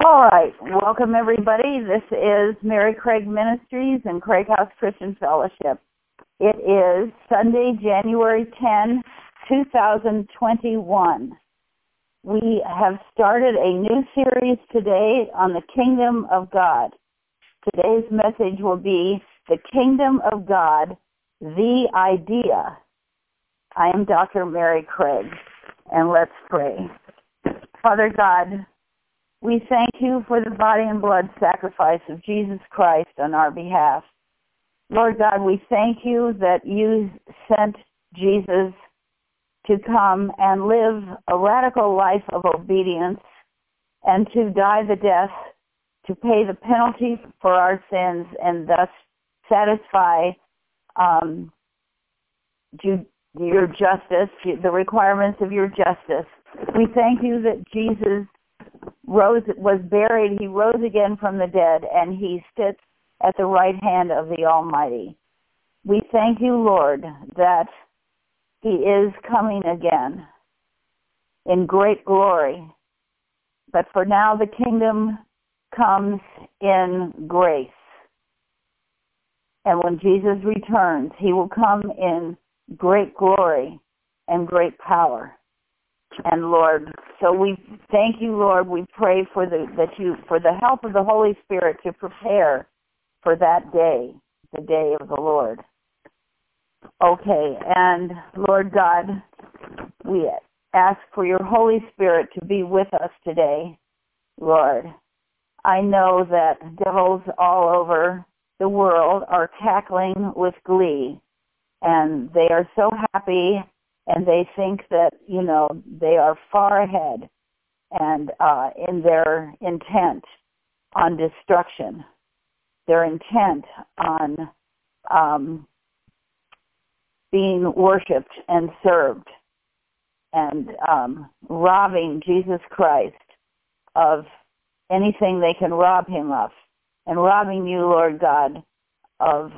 All right, welcome everybody. This is Mary Craig Ministries and Craig House Christian Fellowship. It is Sunday, January 10, 2021. We have started a new series today on the Kingdom of God. Today's message will be the Kingdom of God, the idea. I am Dr. Mary Craig, and let's pray. Father God, we thank you for the body and blood sacrifice of Jesus Christ on our behalf. Lord God, we thank you that you sent Jesus to come and live a radical life of obedience and to die the death to pay the penalty for our sins and thus satisfy your justice, the requirements of your justice. We thank you that Jesus was buried, he rose again from the dead, and he sits at the right hand of the Almighty. We thank you, Lord, that he is coming again in great glory. But for now, the kingdom comes in grace. And when Jesus returns, he will come in great glory and great power. And Lord, so we thank you, Lord. We pray for the help of the Holy Spirit to prepare for that day, the day of the Lord. Okay, and Lord God, we ask for your Holy Spirit to be with us today, Lord. I know that devils all over the world are cackling with glee, and they are so happy. And they think that, they are far ahead and in their intent on destruction. Their intent on being worshipped and served and robbing Jesus Christ of anything they can rob him of, and robbing you, Lord God, of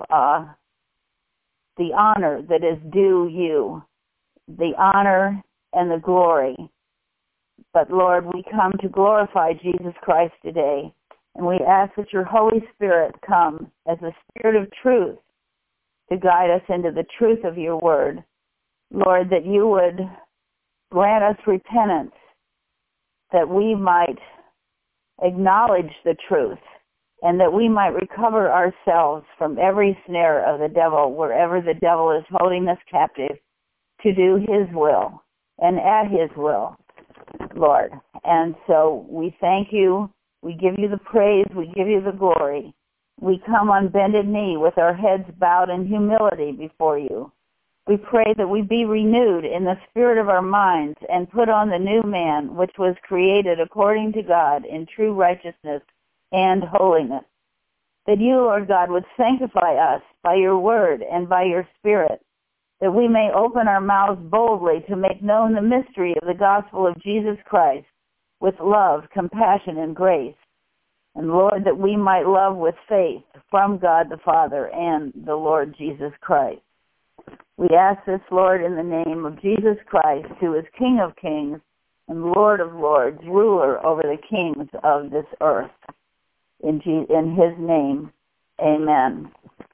the honor that is due you. The honor and the glory. But Lord, we come to glorify Jesus Christ today, and we ask that your Holy Spirit come as the Spirit of truth to guide us into the truth of your word. Lord, that you would grant us repentance, that we might acknowledge the truth, and that we might recover ourselves from every snare of the devil, wherever the devil is holding us captive, to do his will and at his will, Lord. And so we thank you. We give you the praise. We give you the glory. We come on bended knee with our heads bowed in humility before you. We pray that we be renewed in the spirit of our minds and put on the new man, which was created according to God in true righteousness and holiness. That you, Lord God, would sanctify us by your word and by your spirit, that we may open our mouths boldly to make known the mystery of the gospel of Jesus Christ with love, compassion, and grace. And Lord, that we might love with faith from God the Father and the Lord Jesus Christ. We ask this, Lord, in the name of Jesus Christ, who is King of kings and Lord of lords, ruler over the kings of this earth. In his name, amen.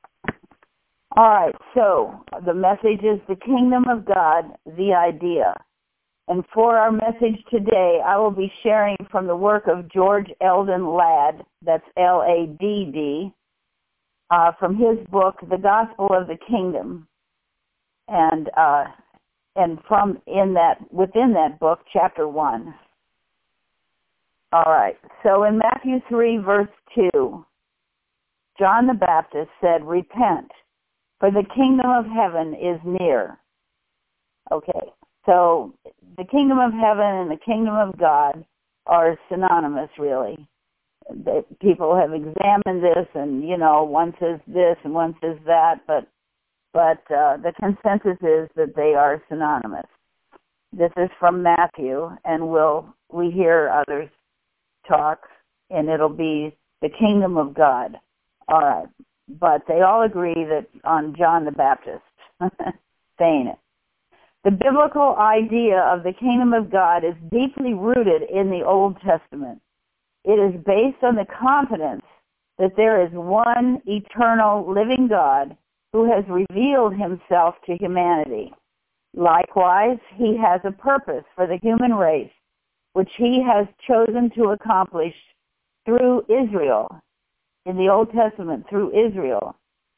All right, so the message is the Kingdom of God, the idea. And for our message today, I will be sharing from the work of George Eldon Ladd, that's L-A-D-D, from his book, The Gospel of the Kingdom. And within that book, chapter 1. All right, so in Matthew 3, verse 2, John the Baptist said, "Repent, for the kingdom of heaven is near." Okay, so the kingdom of heaven and the kingdom of God are synonymous, really. People have examined this, and, one says this and one says that, but the consensus is that they are synonymous. This is from Matthew, and we hear others talk, and it'll be the kingdom of God. All right. But they all agree that on John the Baptist saying it. The biblical idea of the kingdom of God is deeply rooted in the Old Testament. It is based on the confidence that there is one eternal living God who has revealed himself to humanity. Likewise, he has a purpose for the human race, which he has chosen to accomplish through Israel, in the Old Testament, through Israel.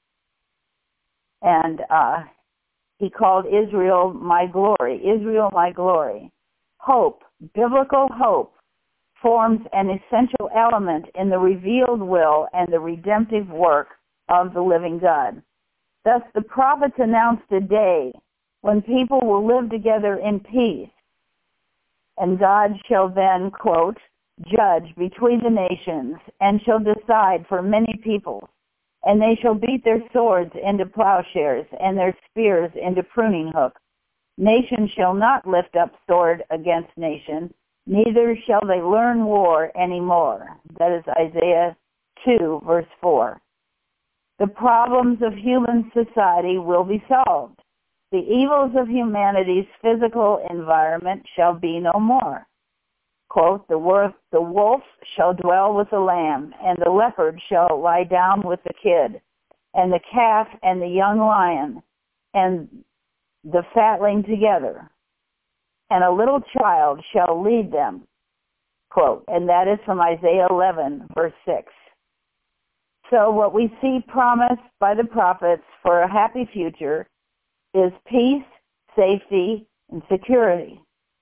And he called Israel my glory. Israel my glory. Hope, biblical hope, forms an essential element in the revealed will and the redemptive work of the living God. Thus, the prophets announced a day when people will live together in peace, and God shall then, quote, judge between the nations and shall decide for many peoples, and they shall beat their swords into plowshares and their spears into pruning hooks. Nation shall not lift up sword against nation, neither shall they learn war any more. That is Isaiah 2, verse 4. The problems of human society will be solved. The evils of humanity's physical environment shall be no more. Quote, the wolf shall dwell with the lamb, and the leopard shall lie down with the kid, and the calf and the young lion, and the fatling together, and a little child shall lead them. Quote, and that is from Isaiah 11, verse 6. So what we see promised by the prophets for a happy future is peace, safety, and security.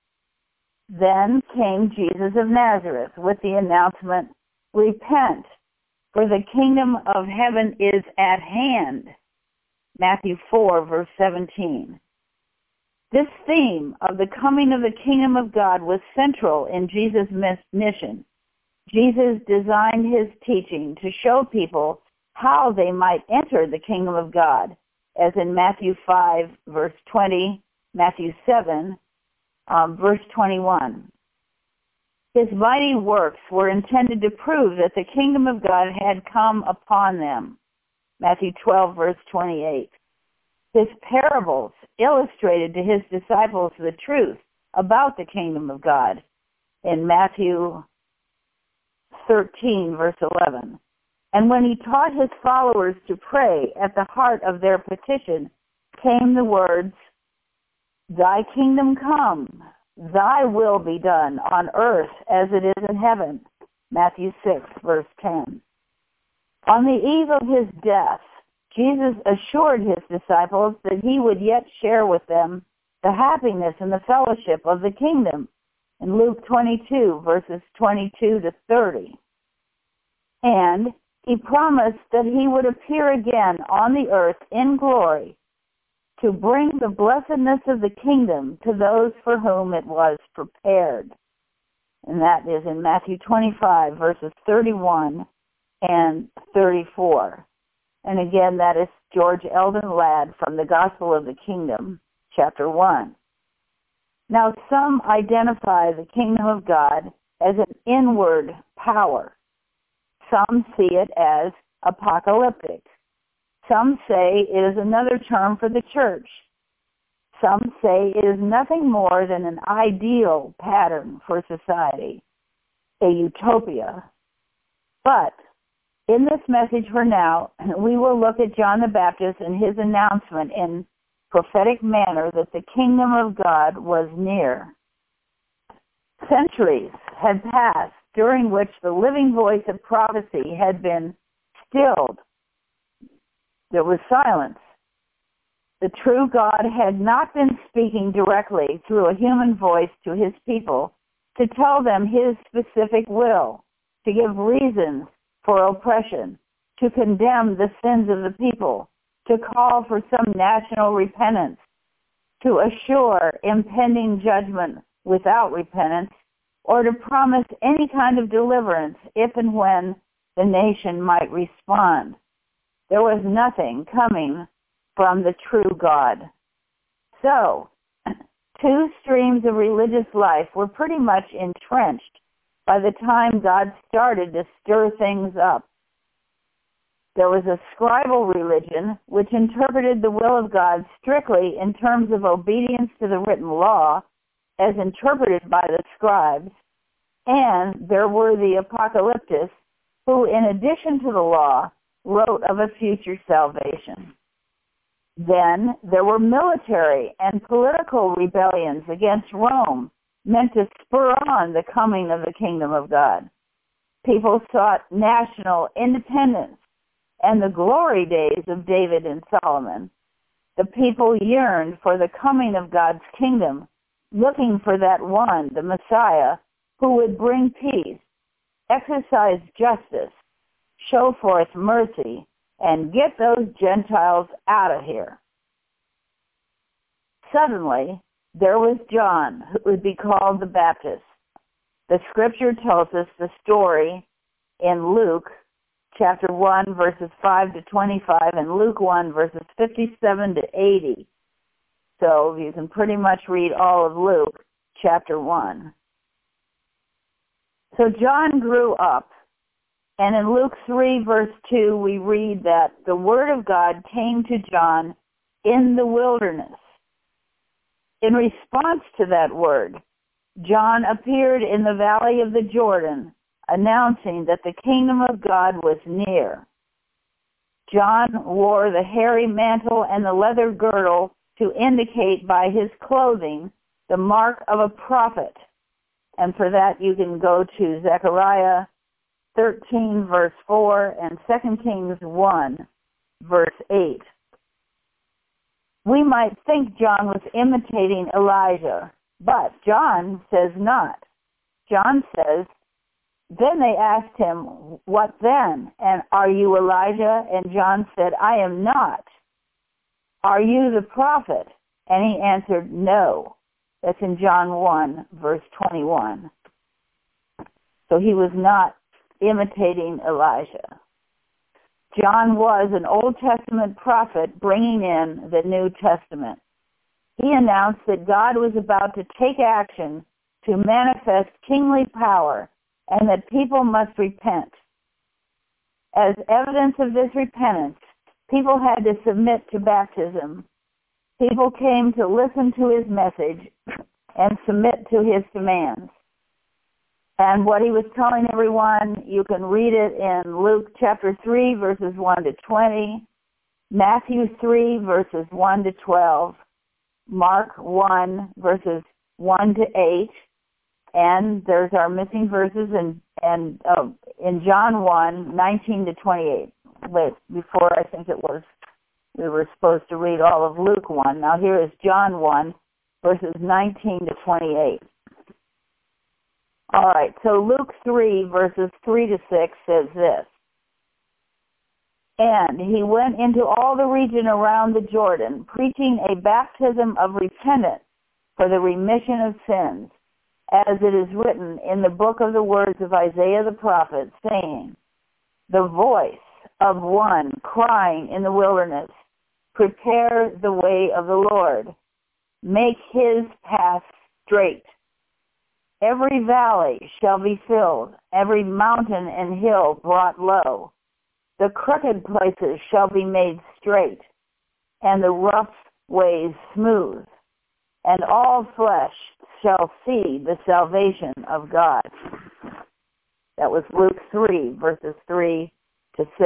Then came Jesus of Nazareth with the announcement, repent, for the kingdom of heaven is at hand. Matthew 4, verse 17. This theme of the coming of the kingdom of God was central in Jesus' mission. Jesus designed his teaching to show people how they might enter the kingdom of God, as in Matthew 5, verse 20, Matthew 7, verse 21. His mighty works were intended to prove that the kingdom of God had come upon them. Matthew 12, verse 28. His parables illustrated to his disciples the truth about the kingdom of God in Matthew 13, verse 11. And when he taught his followers to pray, at the heart of their petition came the words, thy kingdom come, thy will be done on earth as it is in heaven. Matthew 6, verse 10. On the eve of his death, Jesus assured his disciples that he would yet share with them the happiness and the fellowship of the kingdom in Luke 22, verses 22 to 30. And he promised that he would appear again on the earth in glory to bring the blessedness of the kingdom to those for whom it was prepared. And that is in Matthew 25, verses 31 and 34. And again, that is George Eldon Ladd from the Gospel of the Kingdom, chapter 1. Now, some identify the kingdom of God as an inward power. Some see it as apocalyptic. Some say it is another term for the church. Some say it is nothing more than an ideal pattern for society, a utopia. But in this message for now, we will look at John the Baptist and his announcement in prophetic manner that the kingdom of God was near. Centuries had passed during which the living voice of prophecy had been stilled. There was silence. The true God had not been speaking directly through a human voice to his people to tell them his specific will, to give reasons for oppression, to condemn the sins of the people, to call for some national repentance, to assure impending judgment without repentance, or to promise any kind of deliverance if and when the nation might respond. There was nothing coming from the true God. So, two streams of religious life were pretty much entrenched by the time God started to stir things up. There was a scribal religion which interpreted the will of God strictly in terms of obedience to the written law as interpreted by the scribes, And there were the apocalyptists who, in addition to the law, wrote of a future salvation. Then there were military and political rebellions against Rome, meant to spur on the coming of the kingdom of God. People sought national independence and the glory days of David and Solomon. The people yearned for the coming of God's kingdom, looking for that one, the Messiah, who would bring peace, exercise justice, show forth mercy, and get those Gentiles out of here. Suddenly, there was John, who would be called the Baptist. The scripture tells us the story in Luke chapter 1, verses 5 to 25, and Luke 1, verses 57 to 80. So you can pretty much read all of Luke chapter 1. So John grew up, and in Luke 3, verse 2, we read that the word of God came to John in the wilderness. In response to that word, John appeared in the valley of the Jordan, announcing that the kingdom of God was near. John wore the hairy mantle and the leather girdle to indicate by his clothing the mark of a prophet. And for that you can go to Zechariah 13, verse 4, and 2 Kings 1, verse 8. We might think John was imitating Elijah, but John says not. John says, then they asked him, what then? And are you Elijah? And John said, I am not. Are you the prophet? And he answered, no. That's in John 1, verse 21. So he was not imitating Elijah. John was an Old Testament prophet bringing in the New Testament. He announced that God was about to take action to manifest kingly power and that people must repent. As evidence of this repentance, people had to submit to baptism. People came to listen to his message and submit to his demands. And what he was telling everyone, you can read it in Luke chapter 3, verses 1 to 20, Matthew 3, verses 1 to 12, Mark 1, verses 1 to 8, and there's our missing verses in John 1, 19 to 28. Wait, before I think it was, we were supposed to read all of Luke 1. Now here is John 1, verses 19 to 28. All right, so Luke 3, verses 3 to 6 says this. And he went into all the region around the Jordan, preaching a baptism of repentance for the remission of sins, as it is written in the book of the words of Isaiah the prophet, saying, the voice of one crying in the wilderness, prepare the way of the Lord, make his path straight. Every valley shall be filled, every mountain and hill brought low. The crooked places shall be made straight, and the rough ways smooth, and all flesh shall see the salvation of God. That was Luke 3, verses 3 to 6.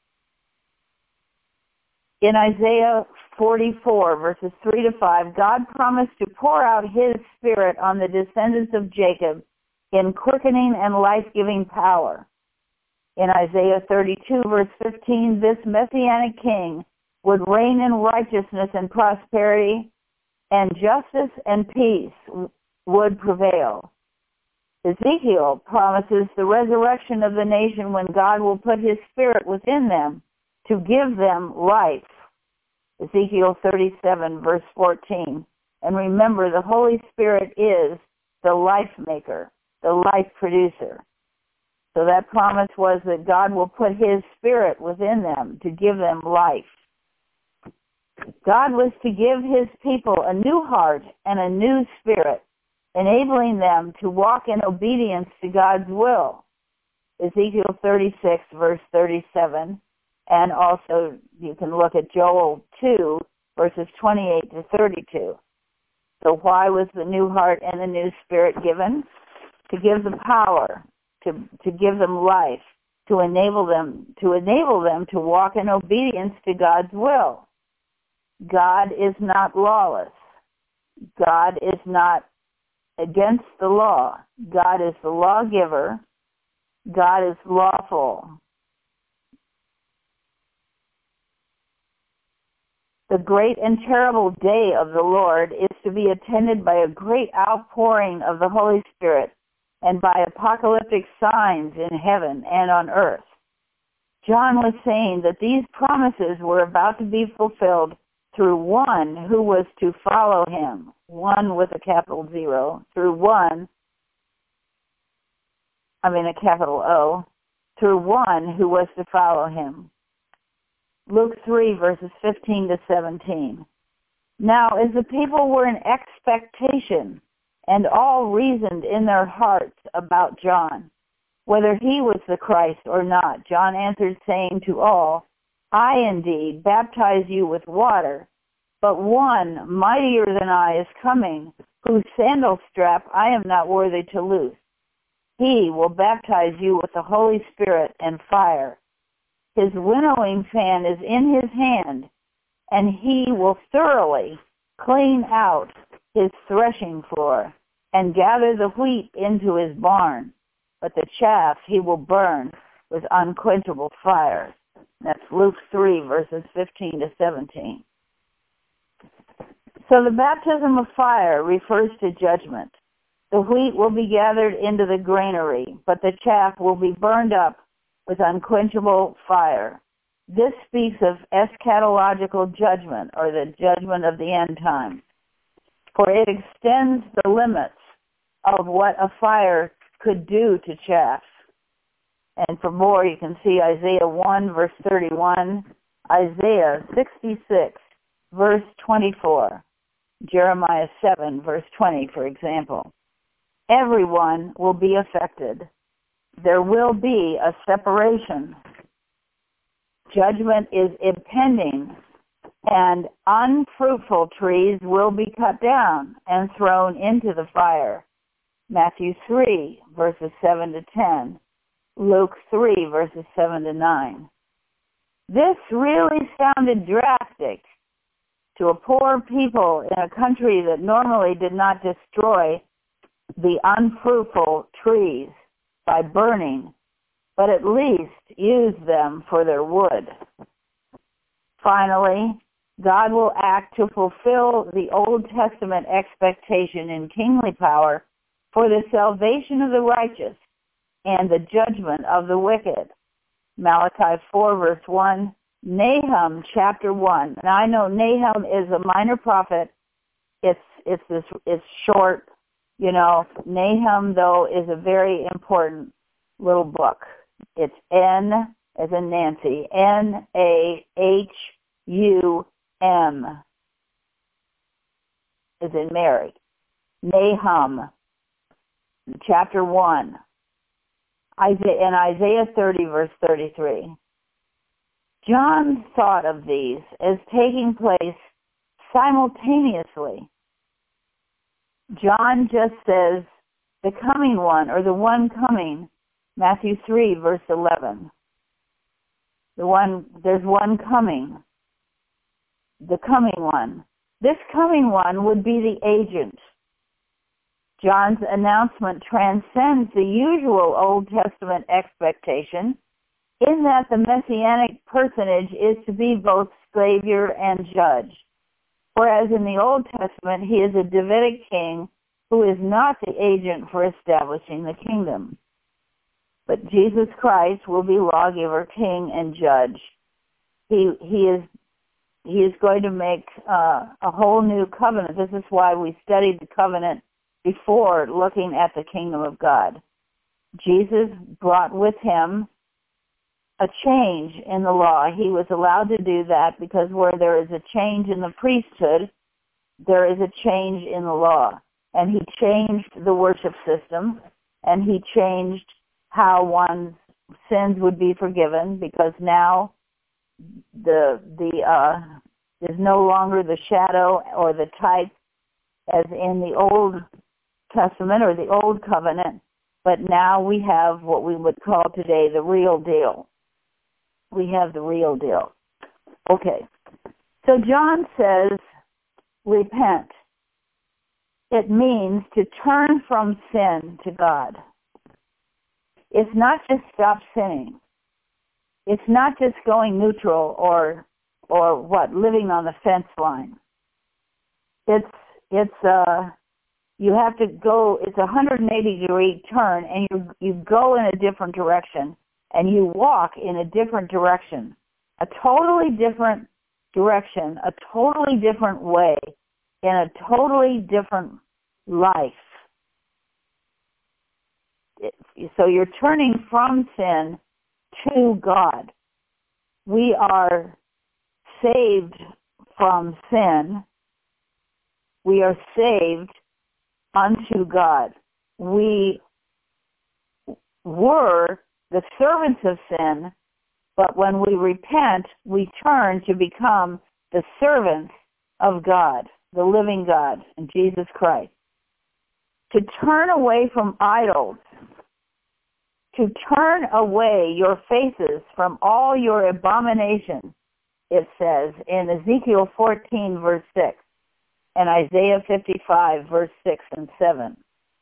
In Isaiah 44, verses 3 to 5, God promised to pour out his Spirit on the descendants of Jacob in quickening and life-giving power. In Isaiah 32, verse 15, this Messianic king would reign in righteousness and prosperity, and justice and peace would prevail. Ezekiel promises the resurrection of the nation when God will put his Spirit within them to give them life. Ezekiel 37, verse 14. And remember, the Holy Spirit is the life maker, the life producer. So that promise was that God will put his Spirit within them to give them life. God was to give his people a new heart and a new spirit, enabling them to walk in obedience to God's will. Ezekiel 36, verse 37. And also you can look at Joel 2, verses 28 to 32. So why was the new heart and the new spirit given? to give them power, to give them life, to enable them to walk in obedience to God's will. God is not lawless. God is not against the law. God is the lawgiver. God is lawful. The great and terrible day of the Lord is to be attended by a great outpouring of the Holy Spirit and by apocalyptic signs in heaven and on earth. John was saying that these promises were about to be fulfilled through one who was to follow him, one with a capital zero, through a capital O, through one who was to follow him. Luke 3, verses 15 to 17. Now, as the people were in expectation, and all reasoned in their hearts about John, whether he was the Christ or not, John answered, saying to all, I indeed baptize you with water, but one mightier than I is coming, whose sandal strap I am not worthy to loose. He will baptize you with the Holy Spirit and fire. His winnowing fan is in his hand, and he will thoroughly clean out his threshing floor and gather the wheat into his barn, but the chaff he will burn with unquenchable fire. That's Luke 3, verses 15 to 17. So the baptism of fire refers to judgment. The wheat will be gathered into the granary, but the chaff will be burned up with unquenchable fire. This speaks of eschatological judgment, or the judgment of the end time, for it extends the limits of what a fire could do to chaff. And for more, you can see Isaiah 1, verse 31, Isaiah 66, verse 24, Jeremiah 7, verse 20, for example. Everyone will be affected. There will be a separation. Judgment is impending, and unfruitful trees will be cut down and thrown into the fire. Matthew 3, verses 7 to 10. Luke 3, verses 7 to 9. This really sounded drastic to a poor people in a country that normally did not destroy the unfruitful trees by burning, but at least use them for their wood. Finally, God will act to fulfill the Old Testament expectation in kingly power for the salvation of the righteous and the judgment of the wicked. Malachi 4, verse 1, Nahum chapter 1. And I know Nahum is a minor prophet. It's short. Nahum, though, is a very important little book. It's N as in Nancy, Nahum as in Mary. Nahum, chapter 1. Isaiah 30, verse 33. John thought of these as taking place simultaneously. John just says, the coming one, or the one coming, Matthew 3, verse 11. There's one coming. The coming one. This coming one would be the agent. John's announcement transcends the usual Old Testament expectation in that the Messianic personage is to be both Savior and Judge. Whereas in the Old Testament, he is a Davidic king who is not the agent for establishing the kingdom. But Jesus Christ will be lawgiver, king, and judge. He is going to make a whole new covenant. This is why we studied the covenant before looking at the kingdom of God. Jesus brought with him a change in the law. He was allowed to do that because where there is a change in the priesthood, there is a change in the law. And he changed the worship system, and he changed how one's sins would be forgiven, because now there's no longer the shadow or the type as in the Old Testament or the Old Covenant but now we have what we would call today the real deal. We have the real deal. Okay. So John says, repent. It means to turn from sin to God. It's not just stop sinning. It's not just going neutral or living on the fence line. You have to go, it's a 180-degree turn, and you go in a different direction, and you walk in a different direction, a totally different direction, a totally different way, in a totally different life. So you're turning from sin to God. We are saved from sin. We are saved unto God. We were the servants of sin, but when we repent, we turn to become the servants of God, the living God, in Jesus Christ. To turn away from idols, to turn away your faces from all your abominations, it says in Ezekiel 14, verse 6, and Isaiah 55, verse 6 and 7.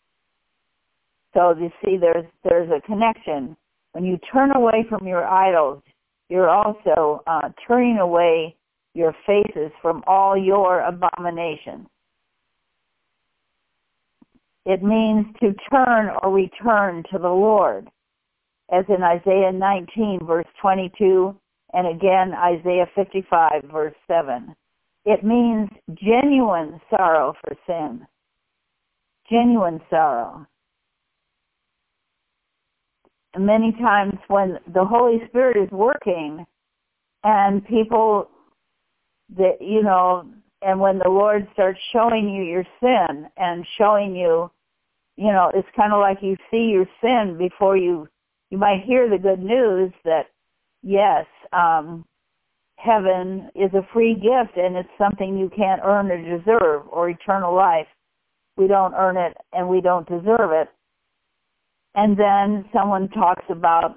So you see there's a connection. When you turn away from your idols, you're also turning away your faces from all your abominations. It means to turn or return to the Lord, as in Isaiah 19, verse 22, and again Isaiah 55, verse 7. It means genuine sorrow for sin. Genuine sorrow. And many times when the Holy Spirit is working and people and when the Lord starts showing you your sin and showing you, it's kind of like you see your sin before you might hear the good news that, yes, heaven is a free gift and it's something you can't earn or deserve, or eternal life. We don't earn it and we don't deserve it. And then someone talks about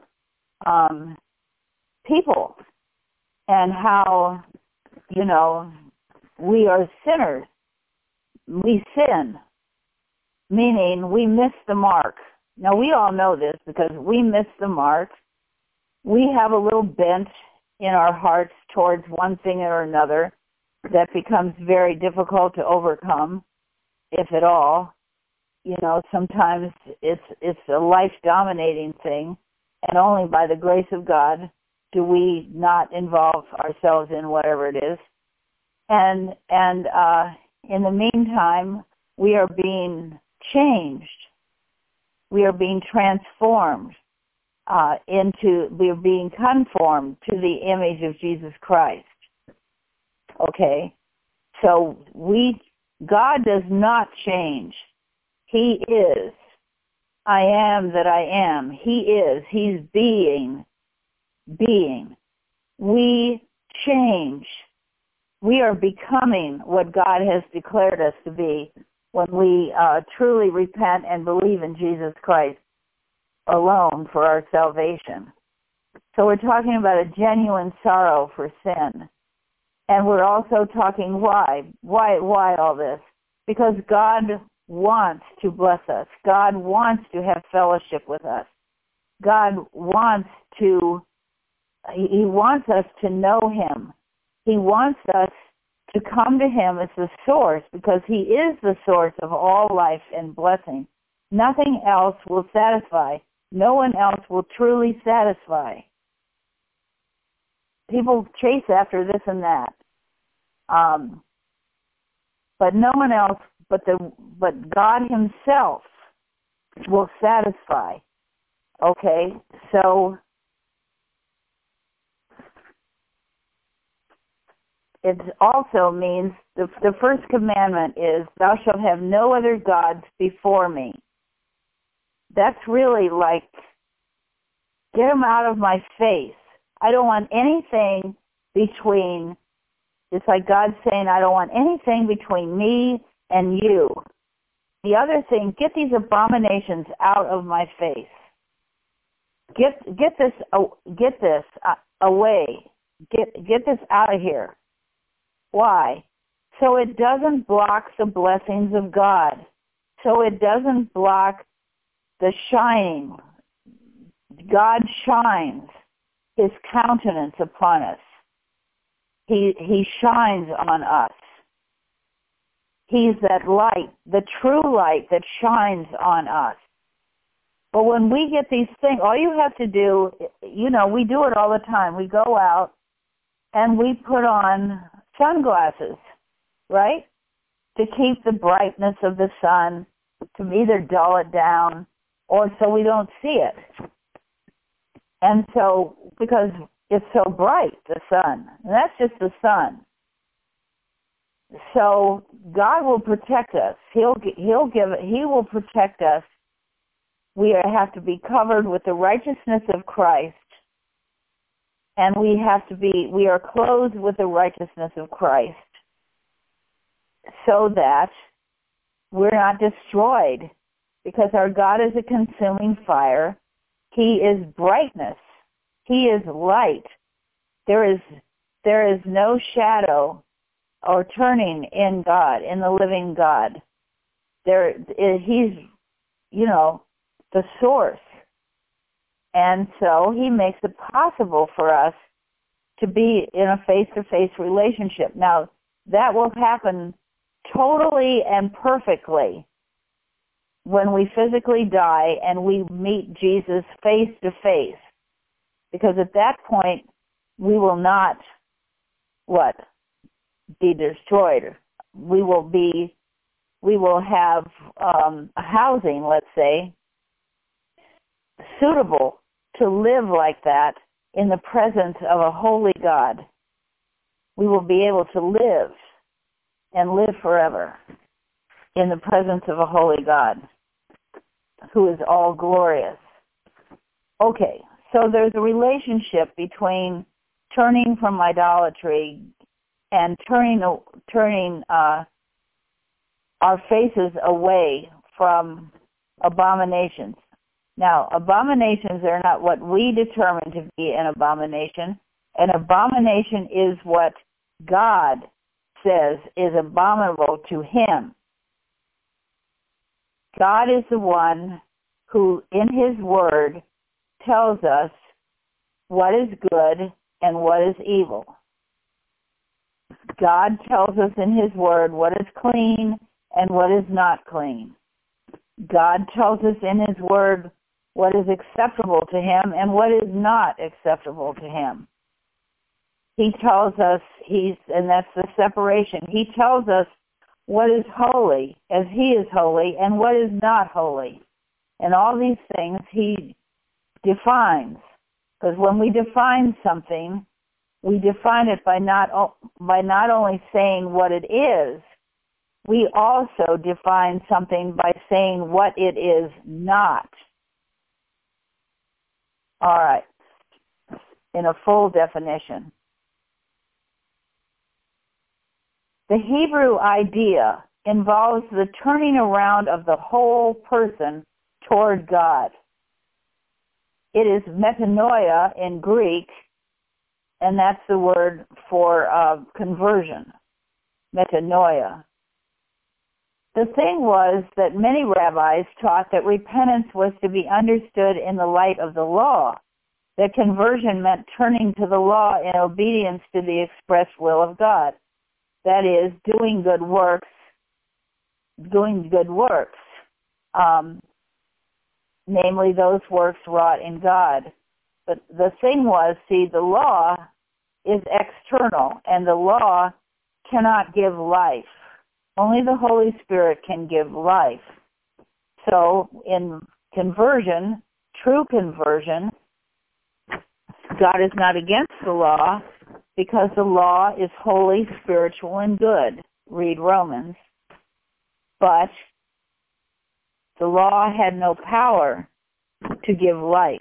people and how, we are sinners. We sin, meaning we miss the mark. Now, we all know this because we miss the mark. We have a little bent in our hearts towards one thing or another that becomes very difficult to overcome, if at all. Sometimes it's a life-dominating thing, and only by the grace of God do we not involve ourselves in whatever it is. And in the meantime, we are being changed. We are being transformed we are being conformed to the image of Jesus Christ. Okay? So God does not change. He is. I am that I am. He is. He's being. We change. We are becoming what God has declared us to be when we truly repent and believe in Jesus Christ alone for our salvation. So we're talking about a genuine sorrow for sin. And we're also talking why. Why all this? Because God wants to bless us. God wants to have fellowship with us. God wants He wants us to know Him. He wants us to come to Him as the source, because He is the source of all life and blessing. Nothing else will satisfy. No one else will truly satisfy. People chase after this and that. But no one else but God Himself will satisfy. Okay? So it also means the first commandment is, thou shalt have no other gods before me. That's really like, get them out of my face. I don't want anything between, it's like God saying, I don't want anything between me and you. The other thing, get these abominations out of my face. Get this away. Get this out of here. Why? So it doesn't block the blessings of God. So it doesn't block the shining. God shines his countenance upon us. He shines on us. He's that light, the true light that shines on us. But when we get these things, all you have to do, we do it all the time. We go out and we put on sunglasses, right? To keep the brightness of the sun, to either dull it down or so we don't see it. And so, because it's so bright, the sun, and that's just the sun. So God will protect us. He will protect us. We have to be covered with the righteousness of Christ, and we are clothed with the righteousness of Christ, so that we're not destroyed, because our God is a consuming fire. He is brightness. He is light. There is no shadow or turning in God, in the living God. He's, the source. And so he makes it possible for us to be in a face-to-face relationship. Now, that will happen totally and perfectly when we physically die and we meet Jesus face-to-face. Because at that point, we will not, be destroyed. We will have a housing, let's say, suitable to live like that in the presence of a holy God. We will be able to live and live forever in the presence of a holy God who is all glorious. Okay, so there's a relationship between turning from idolatry and turning our faces away from abominations. Now, abominations are not what we determine to be an abomination. An abomination is what God says is abominable to him. God is the one who, in his word, tells us what is good and what is evil. God tells us in his word what is clean and what is not clean. God tells us in his word what is acceptable to him and what is not acceptable to him. He tells us, and that's the separation. He tells us what is holy as he is holy and what is not holy. And all these things he defines. Because when we define something, we define it by not only saying what it is, we also define something by saying what it is not. All right. In a full definition. The Hebrew idea involves the turning around of the whole person toward God. It is metanoia in Greek, and that's the word for conversion, metanoia. The thing was that many rabbis taught that repentance was to be understood in the light of the law, that conversion meant turning to the law in obedience to the express will of God. That is, doing good works, namely those works wrought in God. But the thing was, the law is external, and the law cannot give life. Only the Holy Spirit can give life. So in conversion, true conversion, God is not against the law because the law is holy, spiritual, and good. Read Romans. But the law had no power to give life.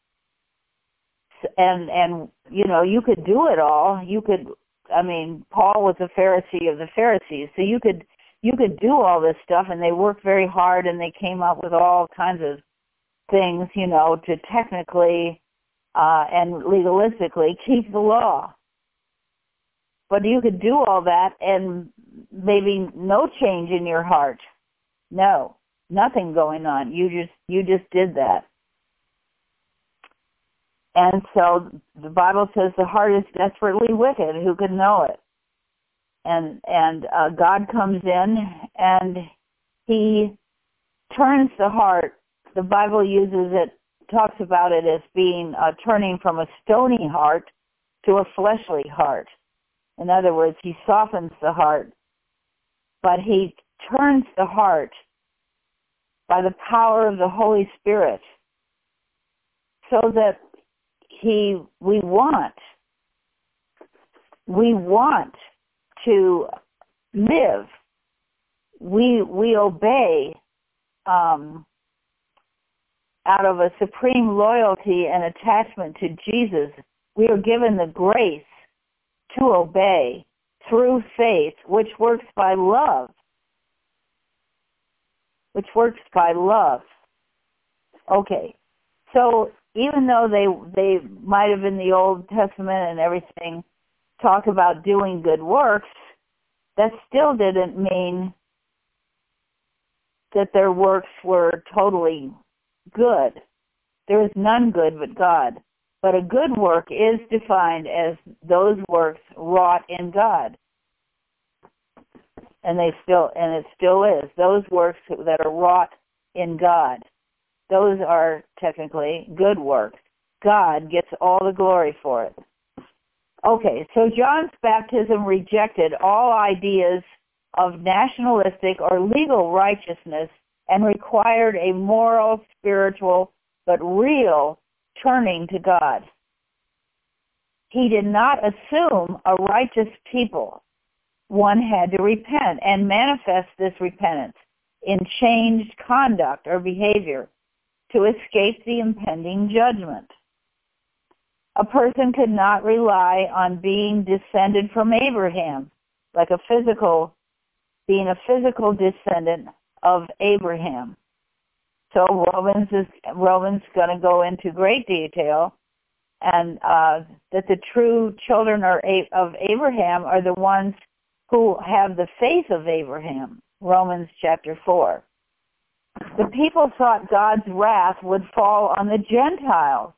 And you could do it all. Paul was a Pharisee of the Pharisees, so you could you could do all this stuff, and they worked very hard, and they came up with all kinds of things, to technically and legalistically keep the law. But you could do all that and maybe no change in your heart. No, nothing going on. You just did that. And so the Bible says the heart is desperately wicked. Who could know it? And God comes in and He turns the heart. The Bible uses it, talks about it as being turning from a stony heart to a fleshly heart. In other words, He softens the heart, but He turns the heart by the power of the Holy Spirit so that we want to live. We obey out of a supreme loyalty and attachment to Jesus. We are given the grace to obey through faith, which works by love. Okay, so even though they might have in the Old Testament and everything talk about doing good works, that still didn't mean that their works were totally good. There is none good but God. But a good work is defined as those works wrought in God. And it still is. Those works that are wrought in God, those are technically good works. God gets all the glory for it. Okay, so John's baptism rejected all ideas of nationalistic or legal righteousness and required a moral, spiritual, but real turning to God. He did not assume a righteous people. One had to repent and manifest this repentance in changed conduct or behavior to escape the impending judgment. A person could not rely on being descended from Abraham, like being a physical descendant of Abraham. So Romans going to go into great detail, and that the true children of Abraham are the ones who have the faith of Abraham. Romans chapter 4. The people thought God's wrath would fall on the Gentiles.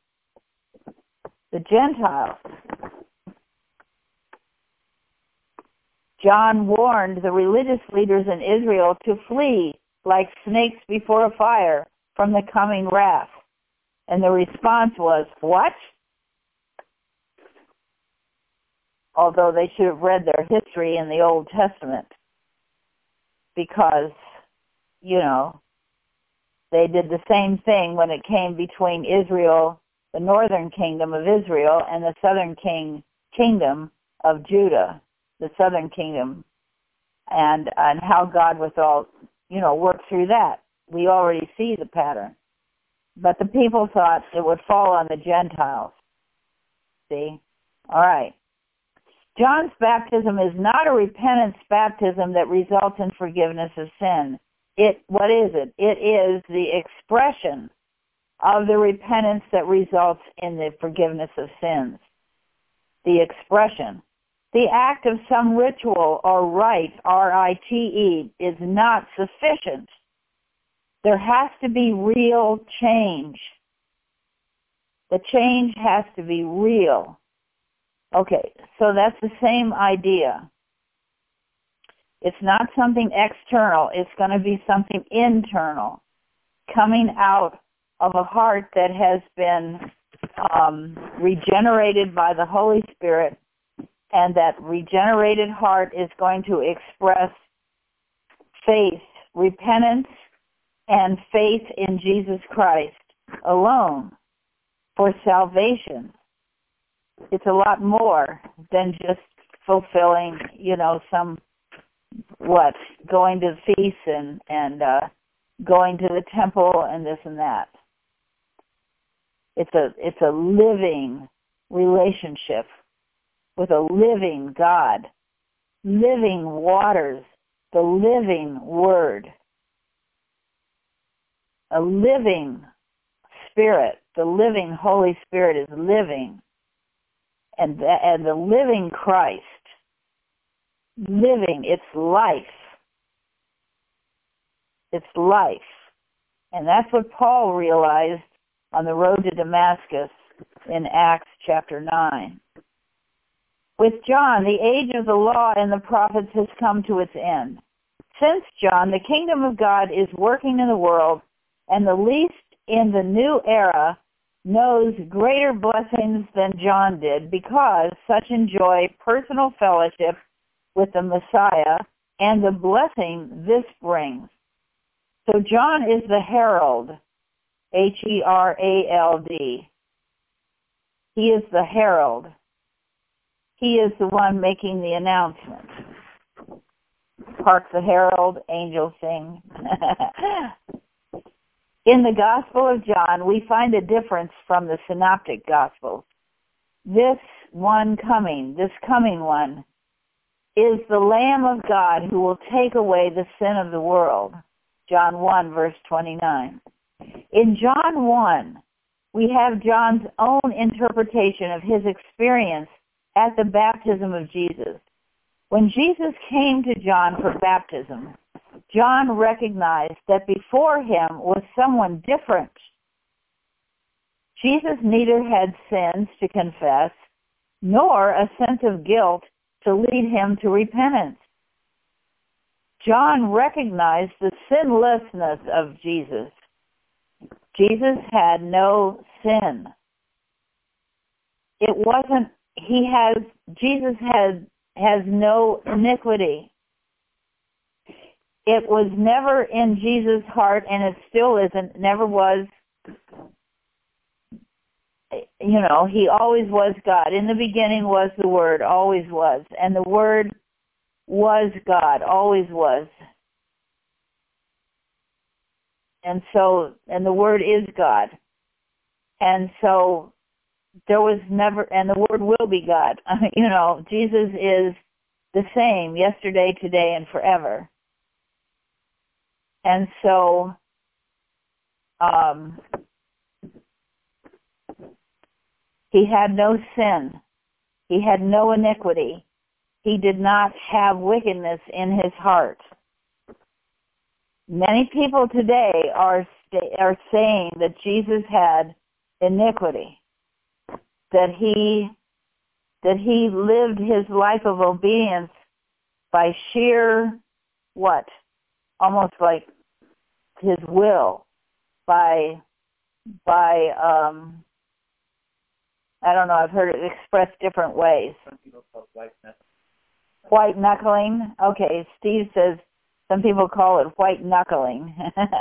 John warned the religious leaders in Israel to flee like snakes before a fire from the coming wrath. And the response was, what? Although they should have read their history in the Old Testament, because, they did the same thing when it came between Israel, the northern kingdom of Israel, and the southern kingdom of Judah, the southern kingdom, and how God was all, worked through that. We already see the pattern. But the people thought it would fall on the Gentiles. See? All right. John's baptism is not a repentance baptism that results in forgiveness of sin. What is it? It is the expression of the repentance that results in the forgiveness of sins. The expression. The act of some ritual or rite, R-I-T-E, is not sufficient. There has to be real change. The change has to be real. Okay, so that's the same idea. It's not something external. It's going to be something internal, coming out of a heart that has been regenerated by the Holy Spirit, and that regenerated heart is going to express faith, repentance, and faith in Jesus Christ alone for salvation. It's a lot more than just fulfilling, going to feasts and going to the temple and this and that. It's a living relationship with a living God, living waters the living Word, a living Spirit. The living Holy Spirit is living, and the living Christ, living, it's life. It's life. And that's what Paul realized on the road to Damascus in Acts chapter 9. With John, the age of the law and the prophets has come to its end. Since John, the kingdom of God is working in the world, and the least in the new era knows greater blessings than John did, because such enjoy personal fellowship with the Messiah and the blessing this brings. So John is the herald, Herald. He is the herald. He is the one making the announcement. Hark the herald, angels sing. In the Gospel of John, we find a difference from the Synoptic Gospels. This coming one, is the Lamb of God who will take away the sin of the world. John 1, verse 29. In John 1, we have John's own interpretation of his experience at the baptism of Jesus. When Jesus came to John for baptism, John recognized that before him was someone different. Jesus neither had sins to confess, nor a sense of guilt to lead him to repentance. John recognized the sinlessness of Jesus. Jesus had no sin. Jesus has no iniquity. It was never in Jesus' heart, and it still isn't, never was. He always was God. In the beginning was the Word, always was. And the Word was God, always was. And the Word is God. And so there was never, and the Word will be God. Jesus is the same yesterday, today, and forever. And so, he had no sin. He had no iniquity. He did not have wickedness in his heart. Many people today are saying that Jesus had iniquity, that he lived his life of obedience by sheer, almost like his will, by I don't know, I've heard it expressed different ways. Some people call it white knuckling. Okay, Steve says some people call it white knuckling.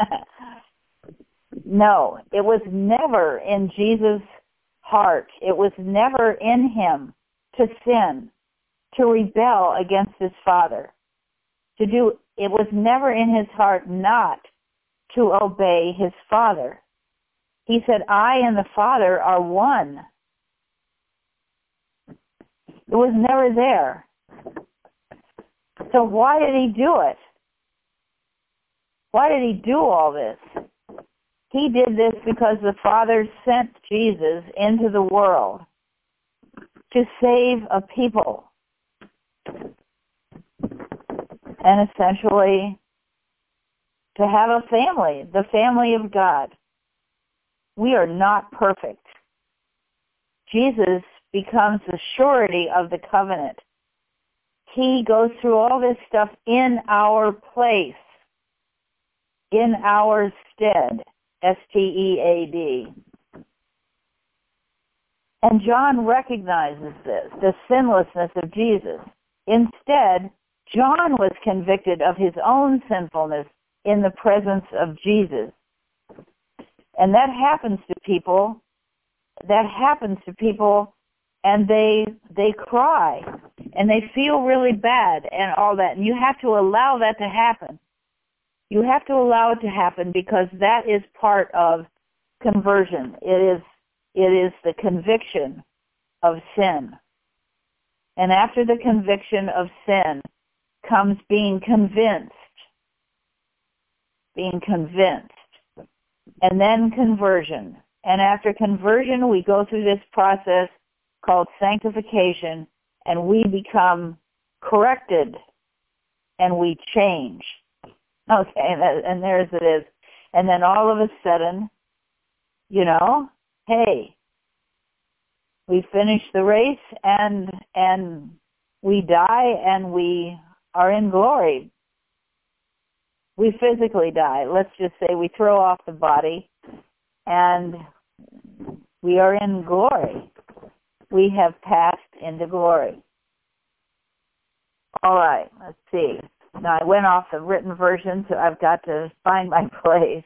No, it was never in Jesus' heart. It was never in him to sin, to rebel against his Father. It was never in his heart not to obey his Father. He said, I and the Father are one. It was never there. So why did he do it? Why did he do all this? He did this because the Father sent Jesus into the world to save a people and essentially to have a family, the family of God. We are not perfect. Jesus becomes the surety of the covenant. He goes through all this stuff in our place, in our stead, S-T-E-A-D. And John recognizes this, the sinlessness of Jesus. Instead, John was convicted of his own sinfulness in the presence of Jesus. And that happens to people. And they cry, and they feel really bad and all that. And you have to allow that to happen. You have to allow it to happen because that is part of conversion. It is the conviction of sin. And after the conviction of sin, comes being convinced, and then conversion. And after conversion, we go through this process called sanctification, and we become corrected, and we change. Okay, and there's it is. And then all of a sudden, hey, we finish the race, and we die, and we are in glory. We physically die. Let's just say we throw off the body, and we are in glory. We have passed into glory. All right, let's see. Now, I went off the written version, so I've got to find my place.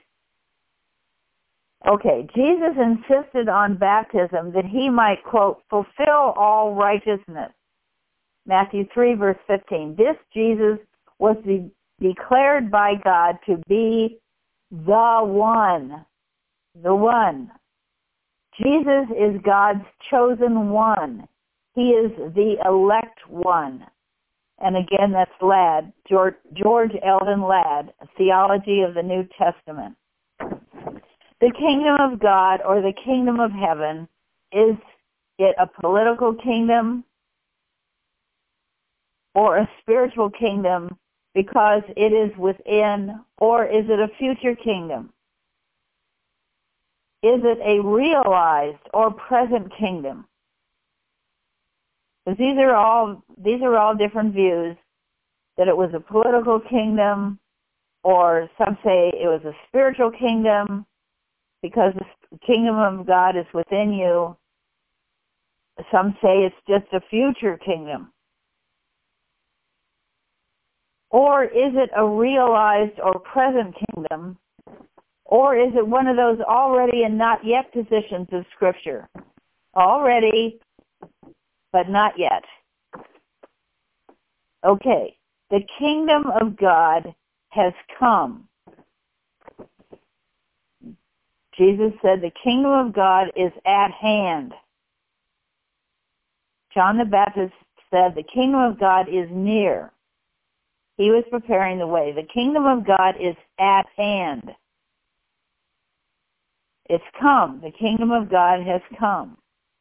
Okay, Jesus insisted on baptism that he might, quote, fulfill all righteousness. Matthew 3, verse 15. This Jesus was declared by God to be the one. The one. Jesus is God's chosen one. He is the elect one. And again, that's Ladd, George Eldon Ladd, Theology of the New Testament. The kingdom of God, or the kingdom of heaven, is it a political kingdom or a spiritual kingdom because it is within, or is it a future kingdom? Is it a realized or present kingdom? Because these are all different views, that it was a political kingdom, or some say it was a spiritual kingdom because the kingdom of God is within you. Some say it's just a future kingdom. Or is it a realized or present kingdom? Or is it one of those already and not yet positions of Scripture? Already, but not yet. Okay, the kingdom of God has come. Jesus said the kingdom of God is at hand. John the Baptist said the kingdom of God is near. He was preparing the way. The kingdom of God is at hand. It's come. The kingdom of God has come.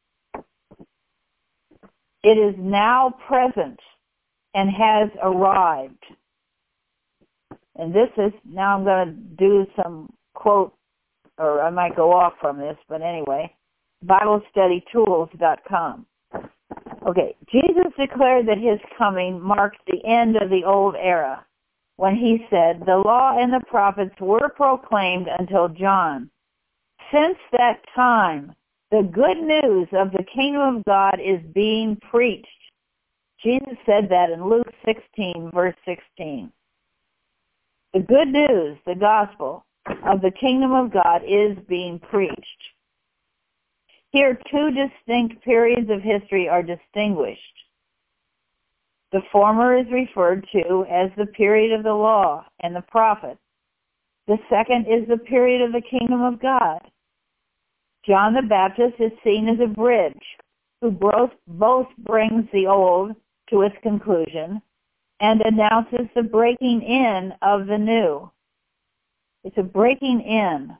It is now present and has arrived. And this is, now I'm going to do some quote, or I might go off from this, but anyway, BibleStudyTools.com. Okay, Jesus declared that his coming marked the end of the old era when he said, the law and the prophets were proclaimed until John. Since that time, the good news of the kingdom of God is being preached. Jesus said that in Luke 16, verse 16. The good news, the gospel of the kingdom of God is being preached. Here, two distinct periods of history are distinguished. The former is referred to as the period of the law and the prophets. The second is the period of the kingdom of God. John the Baptist is seen as a bridge who both brings the old to its conclusion and announces the breaking in of the new. It's a breaking in.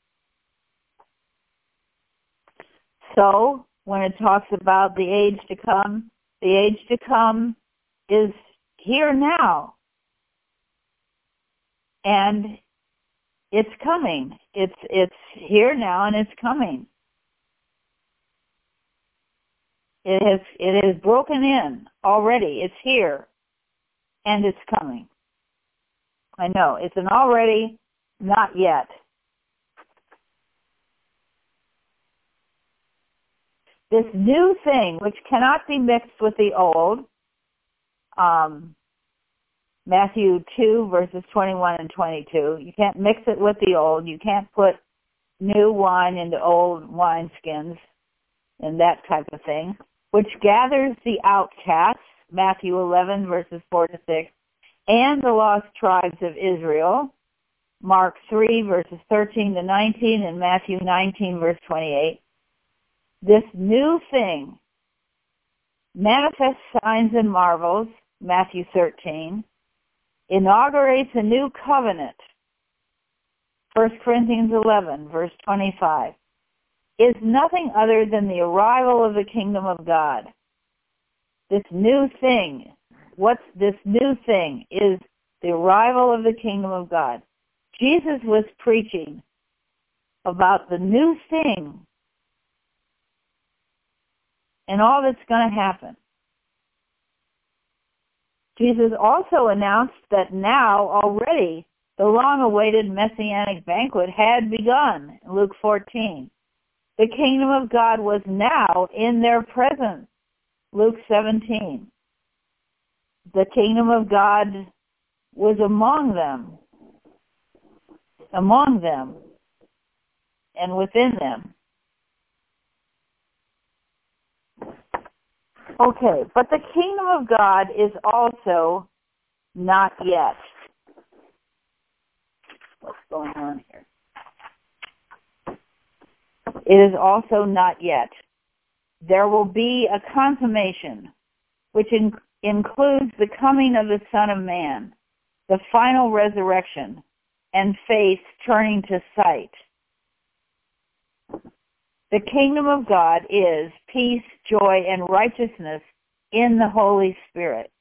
So, when it talks about the age to come is here now. And it's coming. It's here now and it's coming. It has broken in already. It's here and it's coming. I know, it's an already, not yet. This new thing, which cannot be mixed with the old, Matthew 2, verses 21 and 22. You can't mix it with the old. You can't put new wine into old wineskins and that type of thing, which gathers the outcasts, Matthew 11, verses 4 to 6, and the lost tribes of Israel, Mark 3, verses 13 to 19, and Matthew 19, verse 28. This new thing manifests signs and marvels, Matthew 13, inaugurates a new covenant, 1 Corinthians 11, verse 25, is nothing other than the arrival of the kingdom of God. This new thing, what's this new thing, is the arrival of the kingdom of God. Jesus was preaching about the new thing and all that's going to happen. Jesus also announced that now already the long-awaited Messianic banquet had begun, Luke 14. The kingdom of God was now in their presence, Luke 17. The kingdom of God was among them, and within them. Okay, but the kingdom of God is also not yet. What's going on here? It is also not yet. There will be a consummation, which includes the coming of the Son of Man, the final resurrection, and faith turning to sight. The kingdom of God is peace, joy, and righteousness in the Holy Spirit.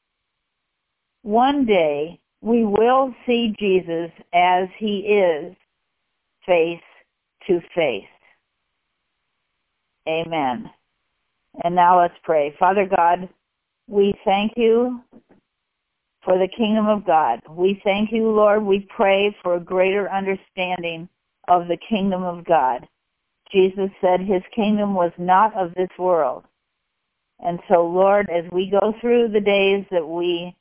One day, we will see Jesus as he is, face to face. Amen. And now let's pray. Father God, we thank you for the kingdom of God. We thank you, Lord. We pray for a greater understanding of the kingdom of God. Jesus said his kingdom was not of this world. And so, Lord, as we go through the days that we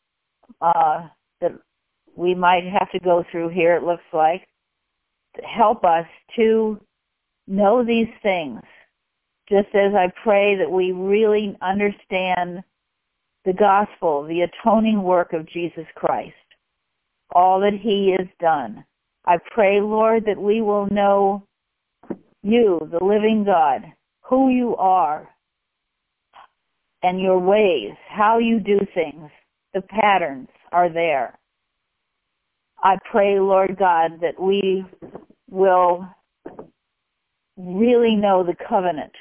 might have to go through here, it looks like, help us to know these things. Just as I pray that we really understand the gospel, the atoning work of Jesus Christ, all that he has done. I pray, Lord, that we will know you, the living God, who you are, and your ways, how you do things. The patterns are there. I pray, Lord God, that we will really know the covenant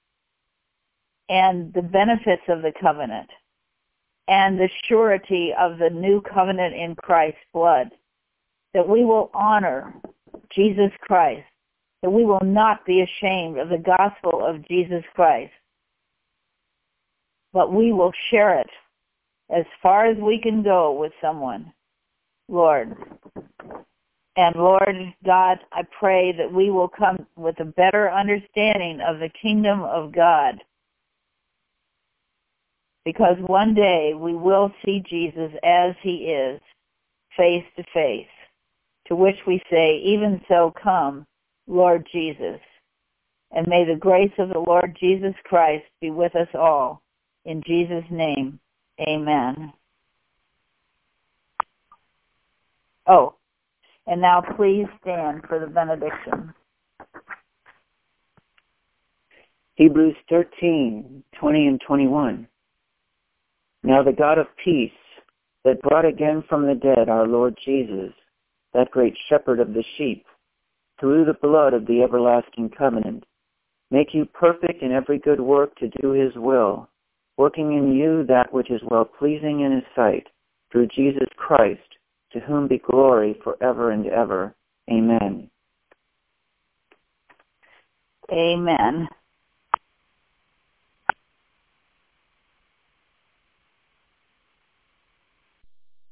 and the benefits of the covenant and the surety of the new covenant in Christ's blood, that we will honor Jesus Christ, that we will not be ashamed of the gospel of Jesus Christ, but we will share it as far as we can go with someone, Lord. And Lord God, I pray that we will come with a better understanding of the kingdom of God, because one day we will see Jesus as he is, face to face, to which we say, even so come, Lord Jesus. And may the grace of the Lord Jesus Christ be with us all. In Jesus' name, amen. Oh, and now please stand for the benediction. Hebrews 13, 20 and 21. Now the God of peace, that brought again from the dead our Lord Jesus, that great shepherd of the sheep, through the blood of the everlasting covenant, make you perfect in every good work to do his will, working in you that which is well-pleasing in his sight, through Jesus Christ, to whom be glory forever and ever. Amen. Amen.